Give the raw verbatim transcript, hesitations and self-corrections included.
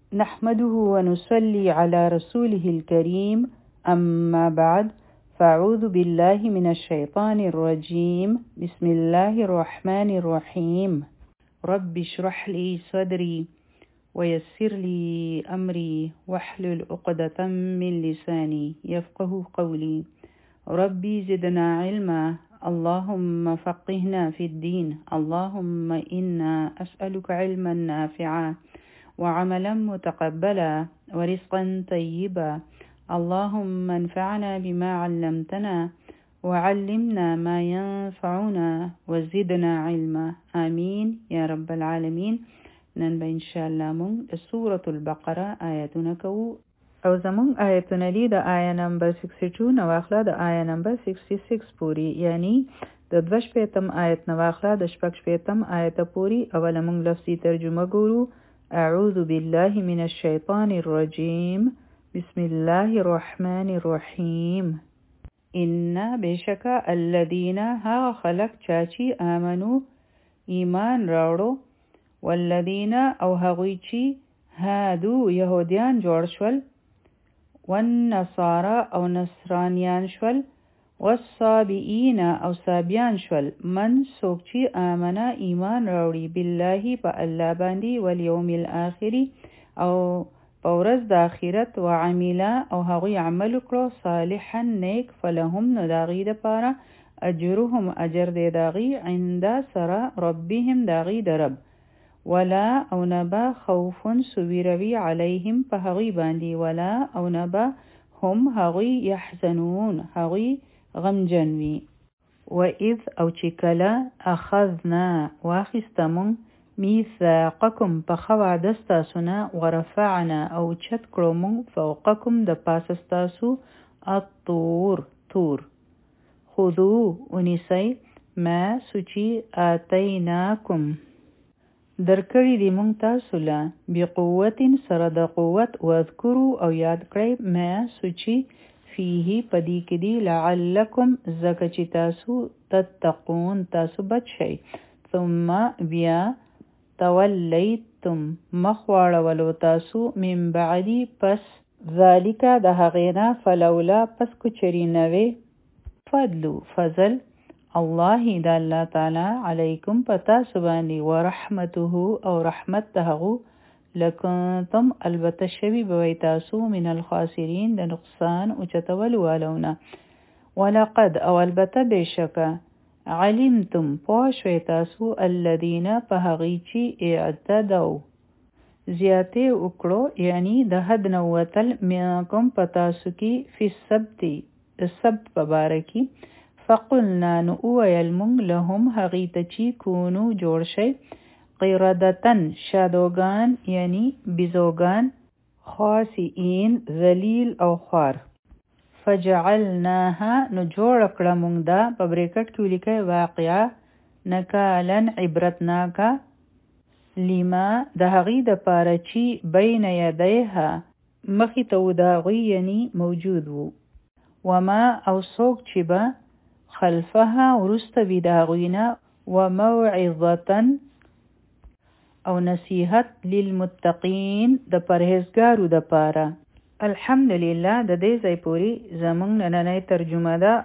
نحمده ونصلي على رسوله الكريم أما بعد فأعوذ بالله من الشيطان الرجيم بسم الله الرحمن الرحيم رب اشرح لي صدري ويسر لي أمري واحلل عقدة من لساني يفقه قولي ربي زدنا علما اللهم فقهنا في الدين اللهم إنا أسألك علما نافعا وعملا متقبلا ورزقا طيبا اللهم انفعنا بما علمتنا وعلمنا ما ينفعنا وزدنا علما آمين يا رب العالمين. نن به ان شاء الله مونږ سورة البقره آیتونه کوو او زمونږ آیتونه دي د آیه نمبر باسي دوه نو واخله د آیه نمبر شپږ پوری، یعنی د دوه شپیتم آیت نو واخله د شپږ شپیتم آیت پوری. اوله مونږ لفظي ترجمه ګورو. اعوذ بالله من الشیطان الرجیم بسم الله الرحمن الرحیم. ان بشکا الذین ها خلق چاچی آمنو ایمان راوړو، والذین او هغوی چې هادو یهودیان جوړ شول، والنصارى او نصرانیان شول، والصابئین او صابیان شول، من څوک چې آمنا ایمان راوړي بالله په الله باندې، والیوم الاخر او په ورځ د آخرت، وعملا او هغوی عمل وکړو صالحا نیک، فلهم نو د هغوی دپاره اجرهم اجر دی د هغوی عند سره ربهم د هغوی د رب، ولا او نبا خوفن سویروی علیهم په هغوی باندې، ولا او نبا هم هغوی یحزنون هغوی غمجن وي. و اذ او چې کله اخذنا واخیستمون میثاقکم په ښه وعده ستاسو نه، ورفعنا او چت کړو مونږ فوقکم د پاسه ستاسو الطور تور، خذو ونیسئ ما سوچی آتیناکم درکړی دی مونږ تاسو له، بقوت سره د قوت، واذکرو او یاد کړئ ما سوچی فیه پدی کې دی لعلکم زکه چې تاسو تتقون تاسو بچ شئ. ثم بیا تولیتم مخواړولو تاسو من بعدی پس ذالک د هغینا، فلولا پس کچری نوی، فضلو فضل الله د الله تعالی علیکم پتا سبانی، ورحمته او رحمت دهغو، لکنتم البته شوی بوی تاسو من الخاسرین د نقصان او چتولو والونا، ولقد او البته بشکا علمتم پوشوی تاسو الذین په هغی چی اعتدو زیاته وکړو، یعنی د حد نوتل منکم پتاسو کی فی السبت د سبت پبارکی، فقلنا نو اویل مونږ لهم هغی ته چی کونو جوړ شئ قردتن شادوگان یعنی بیزوگان، خاسئین ذلیل او خوار، فجعلناها نو جوړ کړه مونږ دا په بریکټ کې ولیکئ واقعا نکالن عبرتناکا لما د هغې دپاره چې بین یدیها مخې ته و د هغوی یعنی موجود وو، وما او څوک چې به خلفها وروسته وي د هغوی نه، وموعظة او نصیحت للمتقین د پرهیزګارو د پاره. الحمدلله د دې ځای پوری زمونږ نننۍ ترجمه ده